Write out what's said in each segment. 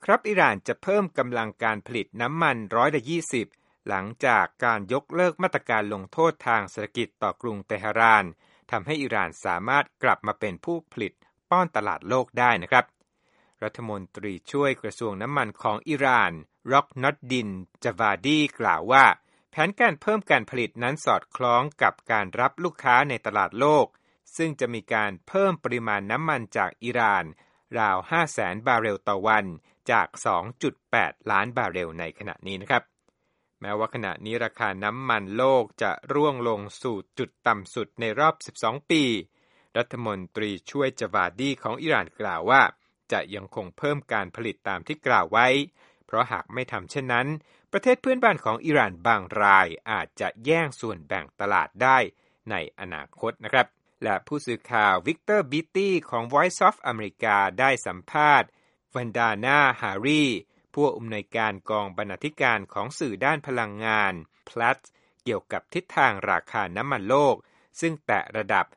ครับอิหร่านจะเพิ่มกำลังการผลิตน้ำมัน20%หลังจากการยกเลิกมาตรการลงโทษทางเศรษฐกิจต่อกรุงเตหะรานทำให้อิหร่านสามารถกลับมาเป็นผู้ผลิตป้อนตลาดโลกได้นะครับรัฐมนตรีช่วยกระทรวงน้ำมันของอิหร่านร็อกนอดดินจาวาดีกล่าวว่าแผนการเพิ่มการผลิตนั้นสอดคล้องกับการรับลูกค้าในตลาดโลกซึ่งจะมีการเพิ่มปริมาณน้ำมันจากอิหร่านราว 500,000 บาร์เรลต่อวันจาก 2.8 ล้านบาร์เรลในขณะนี้นะครับแม้ว่าขณะนี้ราคาน้ำมันโลกจะร่วงลงสู่จุดต่ำสุดในรอบ12ปีรัฐมนตรีช่วยจาวาดีของอิหร่านกล่าวว่าจะยังคงเพิ่มการผลิตตามที่กล่าวไว้เพราะหากไม่ทำเช่นนั้นประเทศเพื่อนบ้านของอิหร่านบางรายอาจจะแย่งส่วนแบ่งตลาดได้ในอนาคตนะครับและผู้สื่อข่าววิกเตอร์บิตตี้ของ Voice of America ได้สัมภาษณ์วันดาน่าฮารีผู้อำนวยการกองบรรณาธิการของสื่อด้านพลังงาน Platts เกี่ยวกับทิศทางราคาน้ำมันโลกซึ่งแตะระดับ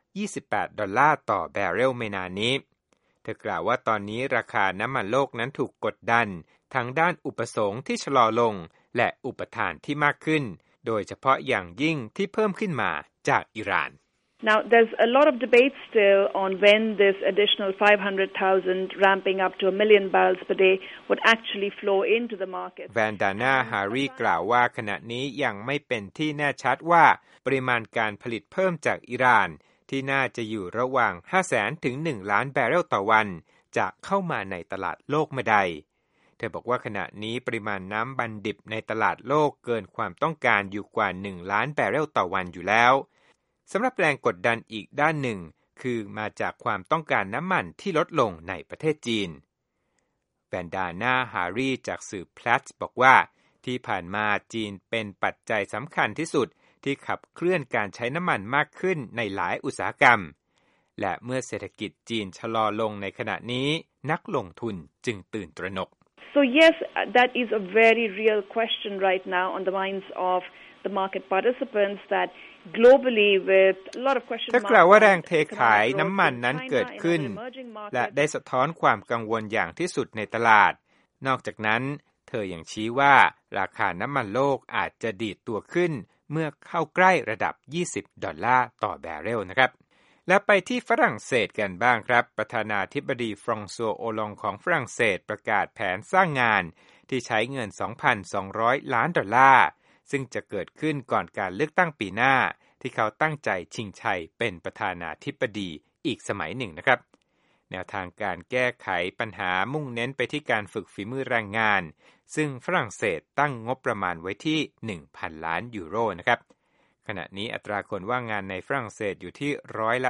$28ต่อแบเรลไม่นานนี้เธอกล่าวว่าตอนนี้ราคาน้ำมันโลกนั้นถูกกดดันทั้งด้านอุปสงค์ที่ชะลอลงและอุปทานที่มากขึ้นโดยเฉพาะอย่างยิ่งที่เพิ่มขึ้นมาจากอิหร่าน Now, there's a lot of debate still on when this additional 500,000 ramping up to 1 million barrels per day would actually flow into the market. Vandana Hari กล่าวว่าขณะนี้ยังไม่เป็นที่แน่ชัดว่าปริมาณการผลิตเพิ่มจากอิหร่านที่น่าจะอยู่ระหว่าง 500,000 ถึง 1 ล้านบาร์เรลต่อวันจะเข้ามาในตลาดโลกเมื่อใดเธอบอกว่าขณะนี้ปริมาณน้ำมันดิบในตลาดโลกเกินความต้องการอยู่กว่า 1 ล้านบาร์เรลต่อวันอยู่แล้วสำหรับแรงกดดันอีกด้านหนึ่งคือมาจากความต้องการน้ำมันที่ลดลงในประเทศจีนแวนดาน่าฮารีจากสื่อ Platts บอกว่าที่ผ่านมาจีนเป็นปัจจัยสำคัญที่สุดที่ขับเคลื่อนการใช้น้ำมันมากขึ้นในหลายอุตสาหกรรมและเมื่อเศรษฐกิจจีนชะลอลงในขณะนี้นักลงทุนจึงตื่นตระหนก So yes, that is a very real question right now on the minds of the market participants that globally with a lot of question marks ถ้ากล่าวว่าแรงเทขายน้ำมันนั้นเกิดขึ้นและได้สะท้อนความกังวลอย่างที่สุดในตลาดนอกจากนั้นเธอยังชี้ว่าราคาน้ำมันโลกอาจจะดีดตัวขึ้นเมื่อเข้าใกล้ระดับ$20ต่อแบเรลนะครับและไปที่ฝรั่งเศสกันบ้างครับประธานาธิบดีฟรองซัวโอลองของฝรั่งเศสประกาศแผนสร้างงานที่ใช้เงิน $2,200 ล้านซึ่งจะเกิดขึ้นก่อนการเลือกตั้งปีหน้าที่เขาตั้งใจชิงชัยเป็นประธานาธิบดีอีกสมัยหนึ่งนะครับแนวทางการแก้ไขปัญหามุ่งเน้นไปที่การฝึกฝีมือแรงงานซึ่งฝรั่งเศสตั้งงบประมาณไว้ที่ 1,000 ล้านยูโรนะครับขณะนี้อัตราคนว่างงานในฝรั่งเศสอยู่ที่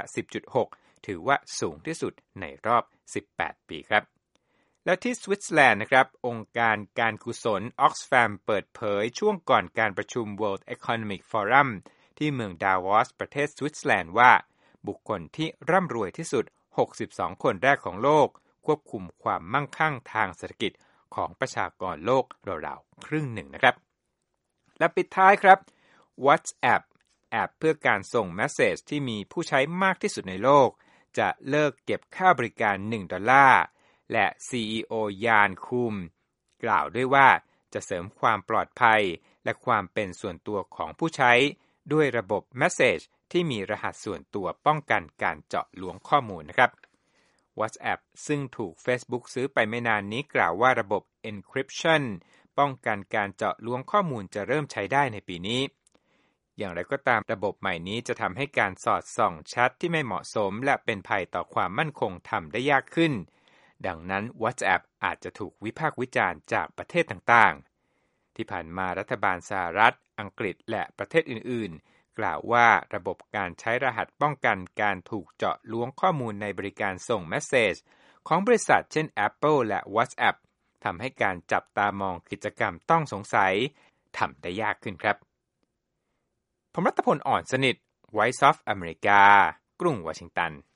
10.6%ถือว่าสูงที่สุดในรอบ18ปีครับและที่สวิตเซอร์แลนด์นะครับองค์การการกุศล Oxfam เปิดเผยช่วงก่อนการประชุม World Economic Forum ที่เมืองดาวอสประเทศสวิตเซอร์แลนด์ว่าบุคคลที่ร่ำรวยที่สุด62คนแรกของโลกควบคุมความมั่งคั่งทางเศรษฐกิจของประชากรโลกราวๆครึ่งหนึ่งนะครับและปิดท้ายครับ WhatsApp แอปเพื่อการส่งเมสเสจที่มีผู้ใช้มากที่สุดในโลกจะเลิกเก็บค่าบริการ$1และ CEO ยานคุมกล่าวด้วยว่าจะเสริมความปลอดภัยและความเป็นส่วนตัวของผู้ใช้ด้วยระบบเมสเสจที่มีรหัสส่วนตัวป้องกันการเจาะลวงข้อมูลนะครับ WhatsApp ซึ่งถูก Facebook ซื้อไปไม่นานนี้กล่าวว่าระบบ Encryption ป้องกันการเจาะลวงข้อมูลจะเริ่มใช้ได้ในปีนี้อย่างไรก็ตามระบบใหม่นี้จะทำให้การสอดส่องแชทที่ไม่เหมาะสมและเป็นภัยต่อความมั่นคงทำได้ยากขึ้นดังนั้น WhatsApp อาจจะถูกวิพากษ์วิจารณ์จากประเทศต่างๆที่ผ่านมารัฐบาลสหรัฐอังกฤษและประเทศอื่นๆกล่าวว่าระบบการใช้รหัสป้องกันการถูกเจาะล้วงข้อมูลในบริการส่งเมสเสจของบริษัทเช่น Apple และ WhatsApp ทำให้การจับตามองกิจกรรมต้องสงสัยทำได้ยากขึ้นครับผมรัตพล อ่อนสนิท Voice of America กรุงวอชิงตัน